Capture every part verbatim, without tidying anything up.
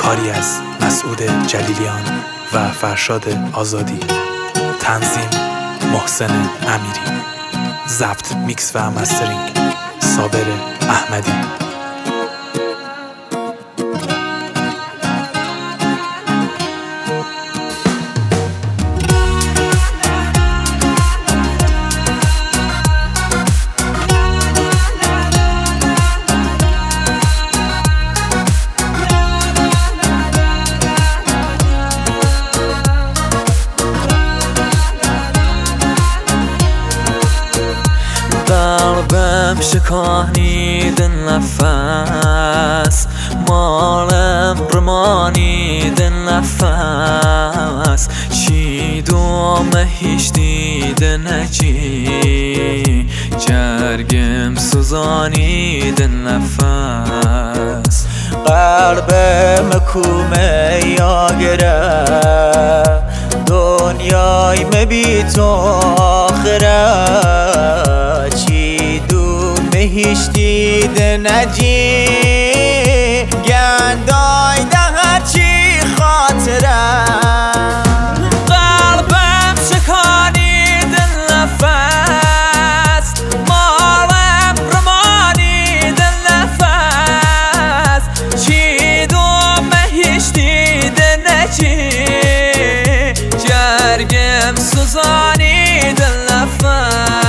کاری از مسعود جلیلیان و فرشاد آزادی. تنظیم محسن امیری. ضبط، میکس و مسترینگ صابر احمدی. قلبم شکانید نفس، مالم رمانید نفس، چیدوم هیچ دید نجی، جرگم سوزانید نفس. قلبم کومه یاگره، دنیای مبی تو آخره، چی دوم هیچ دید نجی، گندای ده هرچی خاطره. قلبم شکانید نفس، مالم رمانید نفس، چی دوم هیچ دید نجی، جرگم سوزانید نفس.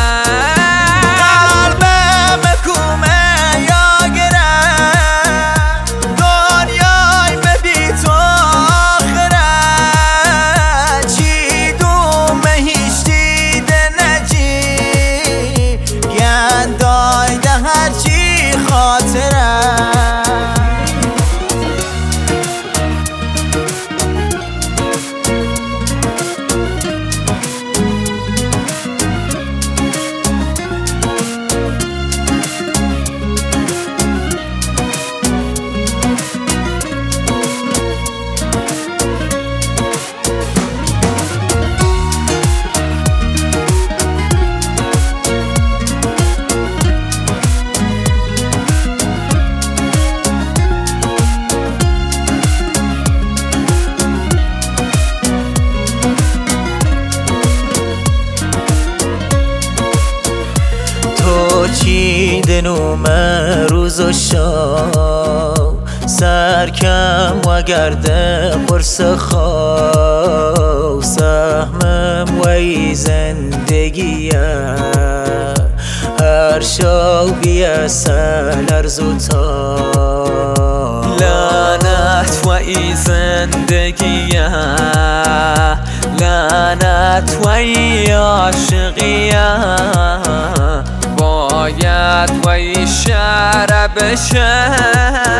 چیدنوم روز و شب، سرکم و گرده قرص خواب، سهمم و ای زندگیه، هر شب بیه سل ارزو تا، لعنت و ای زندگیه، لعنت و ای عاشقیه، باید و ای شهر بشه،